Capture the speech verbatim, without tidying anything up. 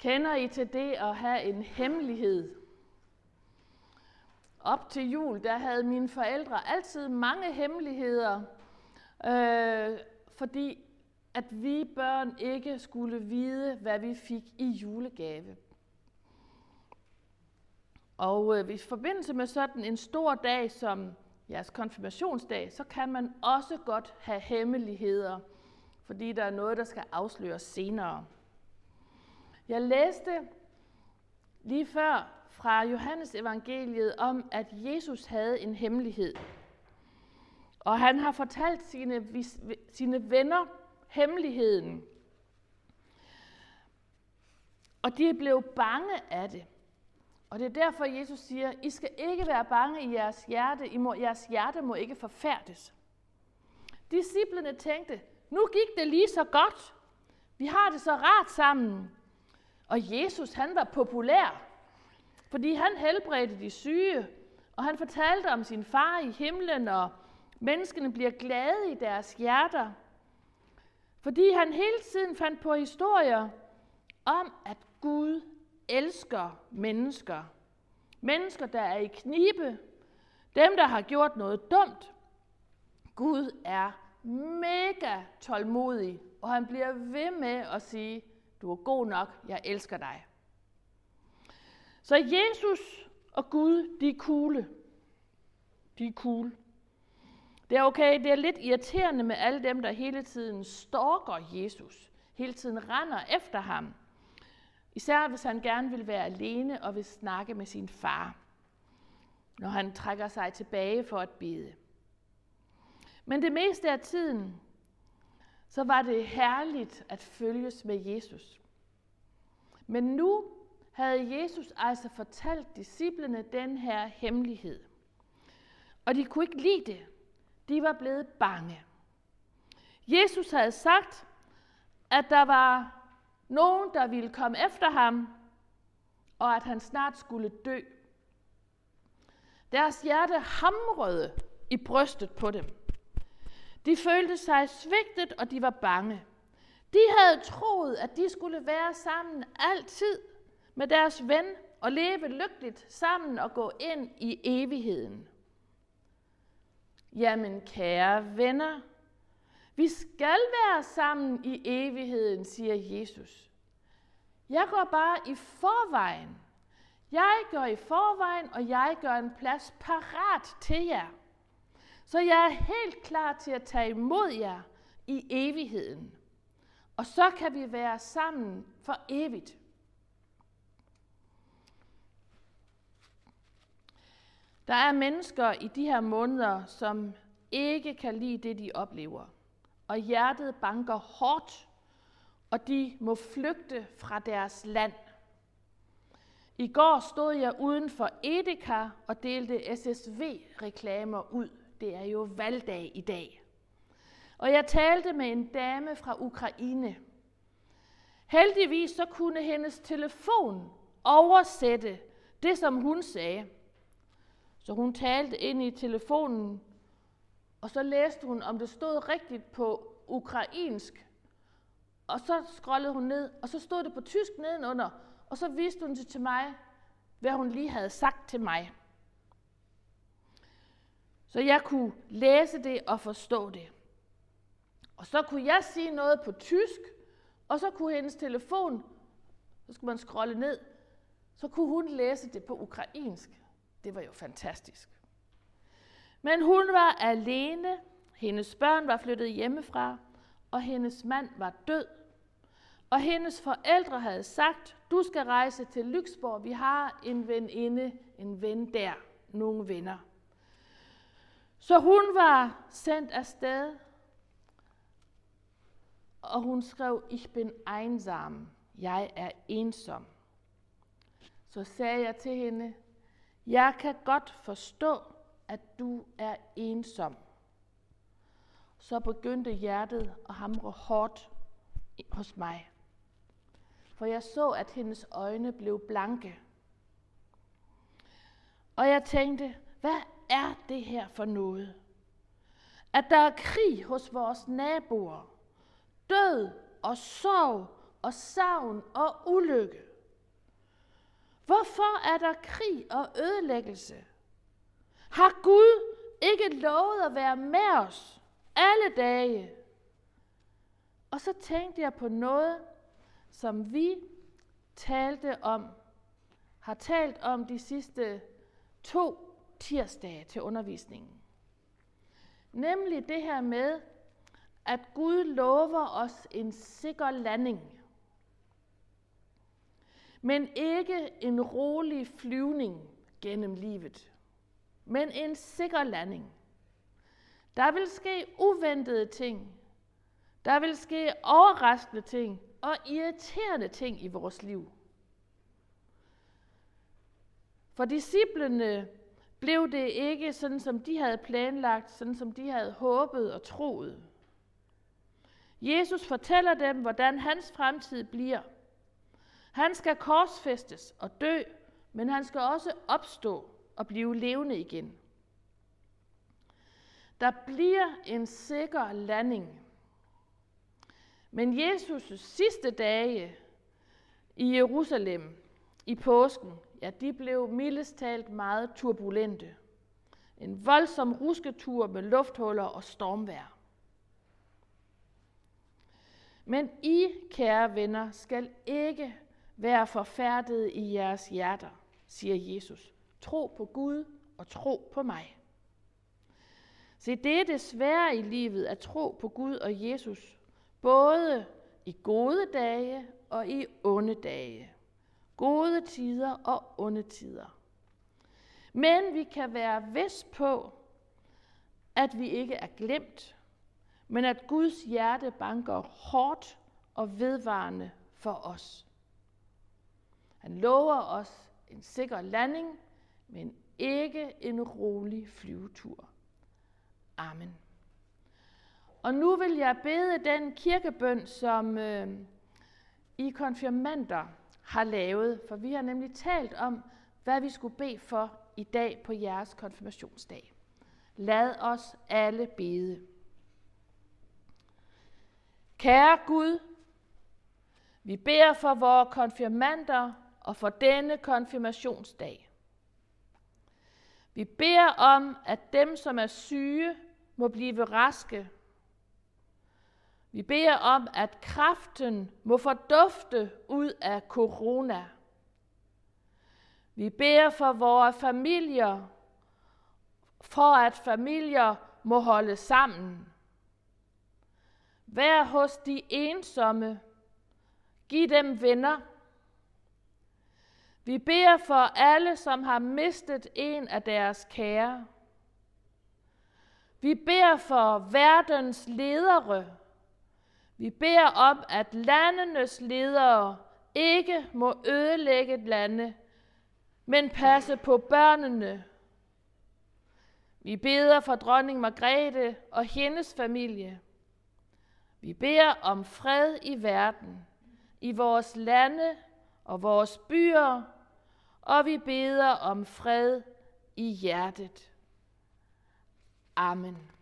Kender I til det at have en hemmelighed? Op til jul, der havde mine forældre altid mange hemmeligheder, øh, fordi at vi børn ikke skulle vide, hvad vi fik i julegave. Og øh, i forbindelse med sådan en stor dag som jeres konfirmationsdag, så kan man også godt have hemmeligheder, fordi der er noget, der skal afsløres senere. Jeg læste lige før fra Johannes evangeliet om, at Jesus havde en hemmelighed. Og han har fortalt sine, sine venner hemmeligheden. Og de er blevet bange af det. Og det er derfor, Jesus siger, I skal ikke være bange i jeres hjerte. I må, jeres hjerte må ikke forfærdes. Disciplene tænkte, nu gik det lige så godt. Vi har det så rart sammen. Og Jesus, han var populær, fordi han helbredte de syge, og han fortalte om sin far i himlen, og menneskene bliver glade i deres hjerter. Fordi han hele tiden fandt på historier om, at Gud elsker mennesker. Mennesker, der er i knibe. Dem, der har gjort noget dumt. Gud er mega tålmodig, og han bliver ved med at sige, du er god nok, jeg elsker dig. Så Jesus og Gud, de er coole. De er cool. Det er okay, det er lidt irriterende med alle dem, der hele tiden stalker Jesus. Hele tiden render efter ham. Især hvis han gerne vil være alene og vil snakke med sin far, når han trækker sig tilbage for at bede. Men det meste af tiden, så var det herligt at følges med Jesus. Men nu havde Jesus altså fortalt disciplene den her hemmelighed. Og de kunne ikke lide det. De var blevet bange. Jesus havde sagt, at der var nogen, der ville komme efter ham, og at han snart skulle dø. Deres hjerte hamrede i brystet på dem. De følte sig svigtet, og de var bange. De havde troet, at de skulle være sammen altid med deres ven og leve lykkeligt sammen og gå ind i evigheden. Jamen kære venner, vi skal være sammen i evigheden, siger Jesus. Jeg går bare i forvejen. Jeg går i forvejen, og jeg gør en plads parat til jer. Så jeg er helt klar til at tage imod jer i evigheden. Og så kan vi være sammen for evigt. Der er mennesker i de her måneder, som ikke kan lide det, de oplever. Og hjertet banker hårdt, og de må flygte fra deres land. I går stod jeg uden for Edeka og delte S S V-reklamer ud. Det er jo valgdag i dag. Og jeg talte med en dame fra Ukraine. Heldigvis så kunne hendes telefon oversætte det, som hun sagde. Så hun talte ind i telefonen, og så læste hun, om det stod rigtigt på ukrainsk. Og så scrollede hun ned, og så stod det på tysk nedenunder, og så viste hun det til mig, hvad hun lige havde sagt til mig. Så jeg kunne læse det og forstå det. Og så kunne jeg sige noget på tysk, og så kunne hendes telefon, så skulle man scrolle ned, så kunne hun læse det på ukrainsk. Det var jo fantastisk. Men hun var alene, hendes børn var flyttet hjemmefra, og hendes mand var død. Og hendes forældre havde sagt, du skal rejse til Lyksborg, vi har en veninde, en ven der, nogle venner. Så hun var sendt afsted, og hun skrev, ich bin einsam, jeg er ensom. Så sagde jeg til hende, jeg kan godt forstå, at du er ensom. Så begyndte hjertet at hamre hårdt hos mig. For jeg så, at hendes øjne blev blanke. Og jeg tænkte, hvad er det her for noget? At der er krig hos vores naboer. Død og sorg og savn og ulykke. Hvorfor er der krig og ødelæggelse? Har Gud ikke lovet at være med os alle dage? Og så tænkte jeg på noget, som vi talte om, har talt om de sidste to tirsdage til undervisningen. Nemlig det her med, at Gud lover os en sikker landing. Men ikke en rolig flyvning gennem livet, men en sikker landing. Der vil ske uventede ting. Der vil ske overraskende ting og irriterende ting i vores liv. For disciplene blev det ikke sådan, som de havde planlagt, sådan som de havde håbet og troet. Jesus fortæller dem, hvordan hans fremtid bliver. Han skal korsfæstes og dø, men han skal også opstå og blive levende igen. Der bliver en sikker landing. Men Jesus' sidste dage i Jerusalem i påsken, ja, de blev mildest talt meget turbulente. En voldsom rusketur med lufthuller og stormvejr. Men I, kære venner, skal ikke være forfærdet i jeres hjerter, siger Jesus. Tro på Gud og tro på mig. Se, det er det svære i livet at tro på Gud og Jesus, både i gode dage og i onde dage. Gode tider og onde tider. Men vi kan være vis på, at vi ikke er glemt, men at Guds hjerte banker hårdt og vedvarende for os. Han lover os en sikker landing, men ikke en rolig flyvetur. Amen. Og nu vil jeg bede den kirkebøn, som øh, I konfirmander har lavet, for vi har nemlig talt om, hvad vi skulle bede for i dag på jeres konfirmationsdag. Lad os alle bede. Kære Gud, vi beder for vores konfirmander og for denne konfirmationsdag. Vi beder om, at dem, som er syge, må blive raske. Vi beder om, at kræften må fordufte ud af corona. Vi beder for vores familier, for at familier må holde sammen. Vær hos de ensomme. Giv dem venner. Vi beder for alle, som har mistet en af deres kære. Vi beder for verdens ledere. Vi beder om, at landenes ledere ikke må ødelægge lande, men passe på børnene. Vi beder for dronning Margrethe og hendes familie. Vi beder om fred i verden, i vores lande og vores byer, og vi beder om fred i hjertet. Amen.